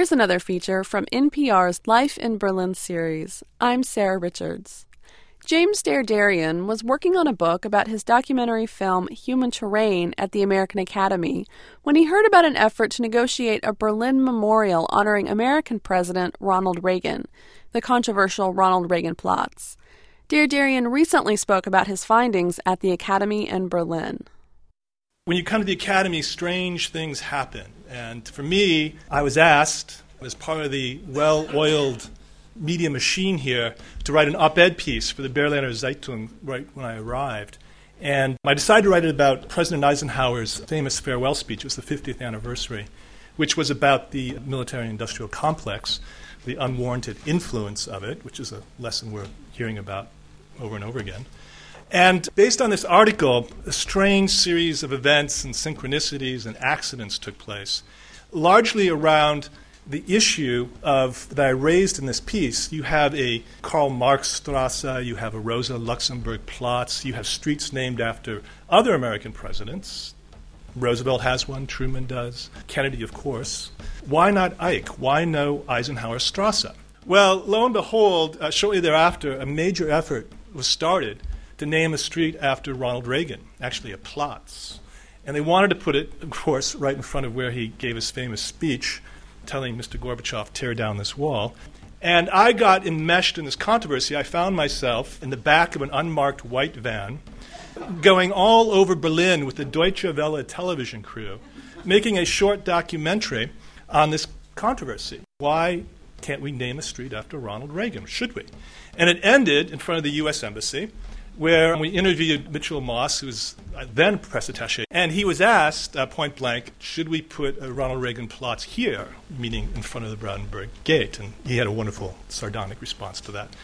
Here's another feature from NPR's Life in Berlin series. I'm Sarah Richards. James Derderian was working on a book about his documentary film Human Terrain at the American Academy when he heard about an effort to negotiate a Berlin memorial honoring American President Ronald Reagan, the controversial Ronald Reagan Platz. Derderian recently spoke about his findings at the Academy in Berlin. When you come to the Academy, strange things happen. And for me, I was asked, as part of the well-oiled media machine here, to write an op-ed piece for the Berliner Zeitung right when I arrived. And I decided to write it about President Eisenhower's famous farewell speech. It was the 50th anniversary, which was about the military-industrial complex, the unwarranted influence of it, which is a lesson we're hearing about over and over again. And based on this article, a strange series of events and synchronicities and accidents took place, largely around the issue that I raised in this piece. You have a Karl Marx Strasse, you have a Rosa Luxemburg Platz, you have streets named after other American presidents. Roosevelt has one, Truman does, Kennedy, of course. Why not Ike? Why no Eisenhower Strasse? Well, lo and behold, shortly thereafter, a major effort was started to name a street after Ronald Reagan, actually a Platz. And they wanted to put it, of course, right in front of where he gave his famous speech, telling Mr. Gorbachev, tear down this wall. And I got enmeshed in this controversy. I found myself in the back of an unmarked white van, going all over Berlin with the Deutsche Welle television crew, making a short documentary on this controversy. Why can't we name a street after Ronald Reagan? Should we? And it ended in front of the U.S. Embassy, where we interviewed Mitchell Moss, who was then press attaché, and he was asked point blank, should we put a Ronald Reagan Platz here, meaning in front of the Brandenburg Gate? And he had a wonderful sardonic response to that.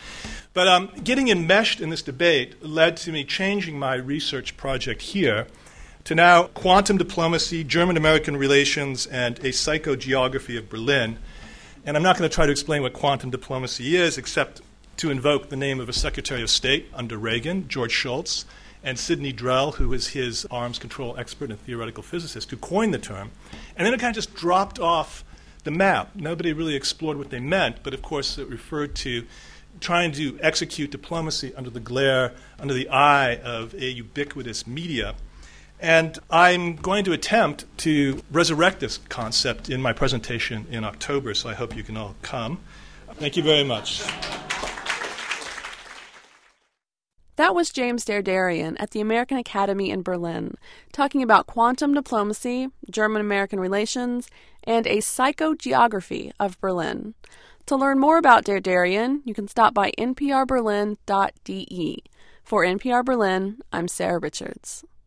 But getting enmeshed in this debate led to me changing my research project here to now quantum diplomacy, German-American relations, and a psychogeography of Berlin. And I'm not going to try to explain what quantum diplomacy is, except to invoke the name of a Secretary of State under Reagan, George Shultz, and Sidney Drell, who was his arms control expert and theoretical physicist, who coined the term. And then it kind of just dropped off the map. Nobody really explored what they meant, but of course it referred to trying to execute diplomacy under the glare, under the eye of a ubiquitous media. And I'm going to attempt to resurrect this concept in my presentation in October, so I hope you can all come. Thank you very much. That was James Derderian at the American Academy in Berlin, talking about quantum diplomacy, German-American relations, and a psychogeography of Berlin. To learn more about Derderian, you can stop by nprberlin.de. For NPR Berlin, I'm Sarah Richards.